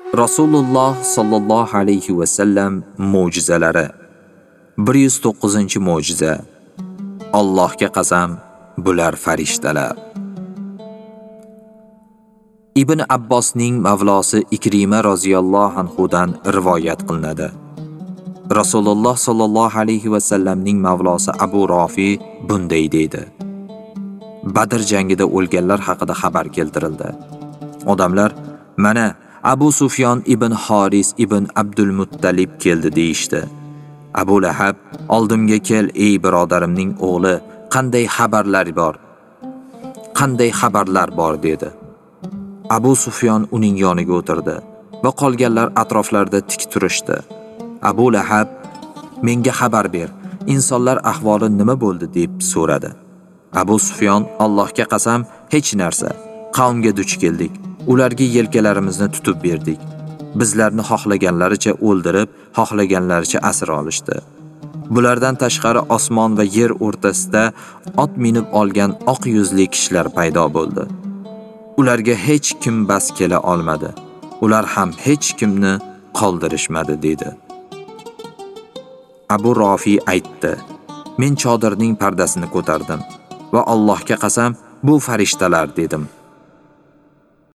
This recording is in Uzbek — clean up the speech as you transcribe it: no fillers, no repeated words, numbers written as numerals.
Rasululloh sallallohu alayhi va sallam mo'jizalari. 109-mo'jiza. Allohga qasam, bular farishtalar. Ibn Abbosning mavlosi Ikrima roziyallohu anhu dan rivoyat qilinadi. Rasululloh sallallohu alayhi va sallamning mavlosi Abu Rofi bunday deydi: Badr jangida o'lganlar haqida xabar keltirildi. Odamlar, mana Abu Sufyon ibn Haris ibn Abdul Muttalib keldi deyishdi. Abu Lahab, oldimga kel ey birodarimning o'g'li, qanday xabarlar bor dedi. Abu Sufyon uning yoniga o'tirdi va qolganlar atroflarida tik turishdi. Abu Lahab, menga xabar ber, insonlar ahvoli nima bo'ldi deb so'radi. Abu Sufyon, Allohga qasam, hech narsa. Qavmga duch keldik. Ularga yelkalarimizni tutib berdik. Bizlarni xohlaganlaricha o'ldirib, xohlaganlaricha asir olishdi. Bulardan tashqari osmon va yer o'rtasida ot minib olgan oq yuzli kishilar paydo bo'ldi. Ularga hech kim bas kela olmadi. Ular ham hech kimni qoldirishmadi dedi. Abu Rofi aytdi: Men chodirning pardasini ko'tardim va Allohga qasam, bu farishtalar dedim.